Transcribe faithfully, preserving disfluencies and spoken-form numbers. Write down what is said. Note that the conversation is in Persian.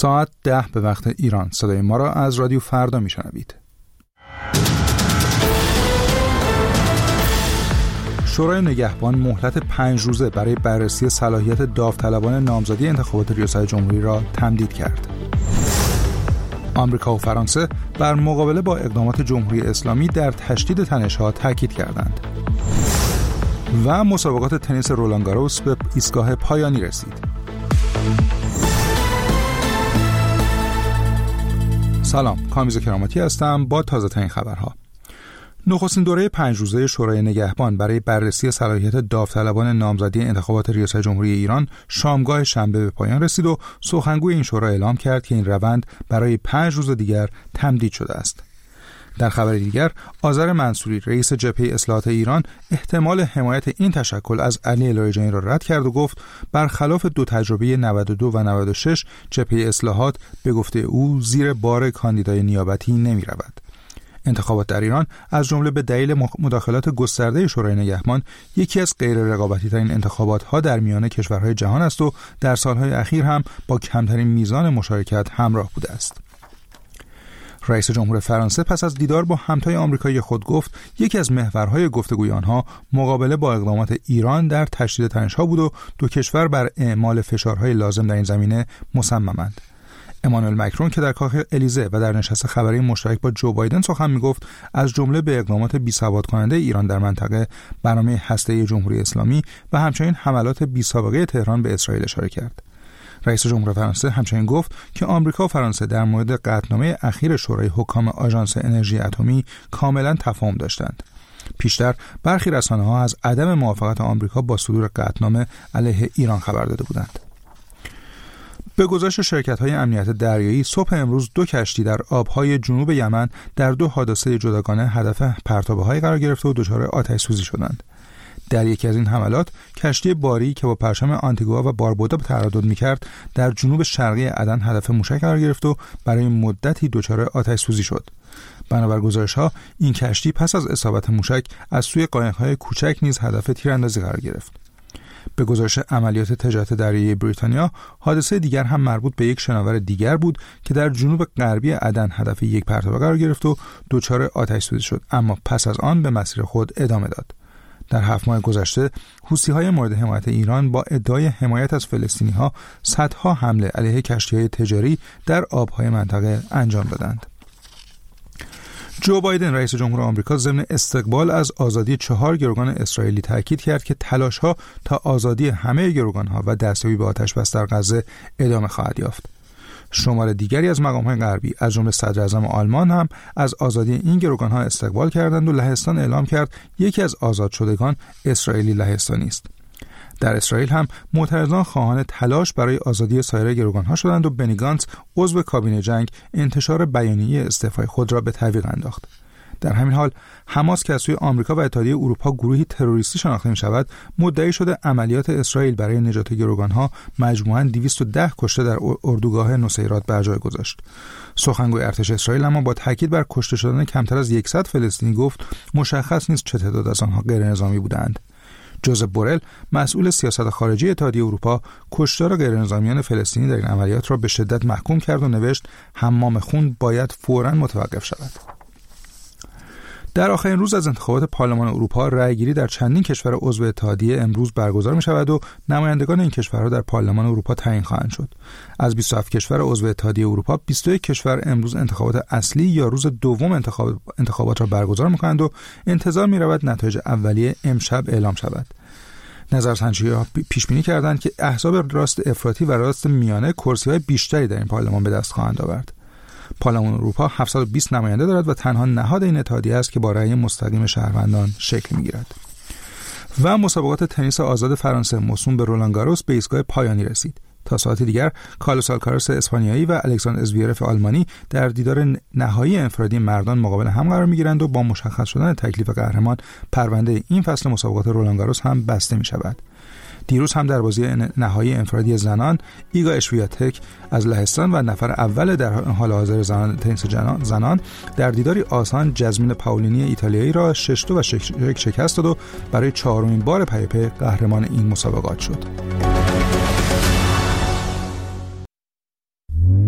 ساعت ده به وقت ایران. صدای ما را از رادیو فردا میشنوید. شورای نگهبان مهلت پنج روزه برای بررسی صلاحیت داوطلبان نامزدی انتخابات ریاست جمهوری را تمدید کرد. آمریکا و فرانسه بر مقابله با اقدامات جمهوری اسلامی در تشدید تنش‌ها تاکید کردند. و مسابقات تنیس رولان گاروس به ایستگاه پایانی رسید. سلام، کامیز کراماتی هستم با تازه ترین خبرها. نخستین دوره پنج روزه شورای نگهبان برای بررسی صلاحیت داوطلبان نامزدی انتخابات ریاست جمهوری ایران شامگاه شنبه به پایان رسید و سخنگوی این شورا اعلام کرد که این روند برای پنج روز دیگر تمدید شده است. در خبر دیگر، آذر منصوری رئیس جبهه اصلاحات ایران احتمال حمایت این تشکل از علی لاریجانی را رد کرد و گفت برخلاف دو تجربه نود و دو و نود و شش جبهه اصلاحات به گفته او زیر بار کاندیدای نیابتی نمی رود. انتخابات در ایران از جمله به دلیل مداخلات گسترده شورای نگهبان یکی از غیر رقابتی ترین انتخابات ها در میان کشورهای جهان است و در سالهای اخیر هم با کمترین میزان مشارکت همراه بوده است. رئیس جمهور فرانسه پس از دیدار با همتای آمریکایی خود گفت یکی از محورهای گفتگوی آنها مقابله با اقدامات ایران در تشدید تنش‌ها بود و دو کشور بر اعمال فشارهای لازم در این زمینه مصممند. امانوئل مکرون که در کاخ الیزه و در نشست خبری مشترک با جو بایدن سخن میگفت از جمله به اقدامات بی‌ثبات کننده ایران در منطقه، برنامه هسته‌ای جمهوری اسلامی و همچنین حملات بی‌سابقه تهران به اسرائیل اشاره کرد. رئیس جمهور فرانسه همچنین گفت که آمریکا و فرانسه در مورد قطعنامه اخیر شورای حکام آژانس انرژی اتمی کاملا تفاهم داشتند. پیشتر برخی رسانه‌ها از عدم موافقت آمریکا با صدور قطعنامه علیه ایران خبر داده بودند. به گزارش شرکت‌های امنیت دریایی، صبح امروز دو کشتی در آب‌های جنوب یمن در دو حادثه جداگانه هدف پرتابه‌های قرار گرفته و دچار آتش‌سوزی شدند. در یکی از این حملات، کشتی باری که با پرچم آنتیگوا و باربودا تردد می‌کرد، در جنوب شرقی عدن هدف موشک قرار گرفت و برای مدتی دچار آتش‌سوزی شد. بنابر گزارش‌ها، این کشتی پس از اصابت موشک از سوی قایق‌های کوچک نیز هدف تیراندازی قرار گرفت. به گزارش عملیات تجارت دریایی بریتانیا، حادثه دیگر هم مربوط به یک شناور دیگر بود که در جنوب غربی عدن هدف یک پرتابه قرار گرفت و دچار آتش‌سوزی شد، اما پس از آن به مسیر خود ادامه داد. در هفت ماه گذشته، حوثی‌های مورد حمایت ایران با ادعای حمایت از فلسطینی‌ها صدها حمله علیه کشتی‌های تجاری در آب‌های منطقه انجام دادند. جو بایدن رئیس جمهور آمریکا ضمن استقبال از آزادی چهار گروگان اسرائیلی تاکید کرد که تلاش‌ها تا آزادی همه گروگان‌ها و دستیابی به آتش‌بس در غزه ادامه خواهد یافت. شمار دیگری از مقام‌های غربی از جمله صدراعظم آلمان هم از آزادی این گروگان‌ها استقبال کردند و لهستان اعلام کرد یکی از آزاد شدگان اسرائیلی لهستانی است. در اسرائیل هم معترضان خواهان تلاش برای آزادی سایر گروگان‌ها شدند و بنی گانتز عضو کابینه جنگ انتشار بیانیه استعفای خود را به تعویق انداخت. در همین حال حماس که از سوی آمریکا و اتحادیه اروپا گروهی تروریستی شناخته می‌شود، مدعی شده عملیات اسرائیل برای نجات گروگان‌ها مجموعاً دویست و ده کشته در اردوگاه نصیرات بر جای گذاشت. سخنگوی ارتش اسرائیل اما با تاکید بر کشته شدن کمتر از صد فلسطینی گفت مشخص نیست چه تعداد از آنها غیر نظامی بودند. جوزف بورل، مسئول سیاست خارجی اتحادیه اروپا، کشتار غیرنظامیان فلسطینی در این عملیات را به شدت محکوم کرد و نوشت حمام خون باید فوراً متوقف شود. در آخرین روز از انتخابات پارلمان اروپا، رأیگیری در چندین کشور عضو اتحادیه امروز برگزار می شود و نمایندگان این کشورها در پارلمان اروپا تعیین خواهند شد. از بیست و هفت کشور عضو اتحادیه اروپا، بیست و یک کشور امروز انتخابات اصلی یا روز دوم انتخاب انتخابات را برگزار می کنند و انتظار می رود نتایج اولیه امشب اعلام شود. نظرسنجی‌ها پیش بینی کردند که احزاب راست افراطی و راست میانه کرسی‌های بیشتری در این پارلمان به دست خواهند آورد. پارلمان اروپا هفتصد و بیست نماینده دارد و تنها نهاد این اتحادیه است که با رأی مستقیم شهروندان شکل می‌گیرد. و مسابقات تنیس آزاد فرانسه موسوم به رولان گاروس به ایستگاه پایانی رسید. تا ساعت دیگر کارلوس آلکاراس اسپانیایی و الکساندر زویرف آلمانی در دیدار نهایی انفرادی مردان مقابل هم قرار می‌گیرند و با مشخص شدن تکلیف قهرمان پرونده این فصل مسابقات رولان گاروس هم بسته می‌شود. دیروز هم در بازی نهایی انفرادی زنان ایگا اشویاتک از لهستان و نفر اول در حال حاضر زنان تنیس زنان در دیداری آسان جزمین پاولینی ایتالیایی را شش دو و شش یک شکست داد و برای چهارمین بار پی پی قهرمان این مسابقات شد.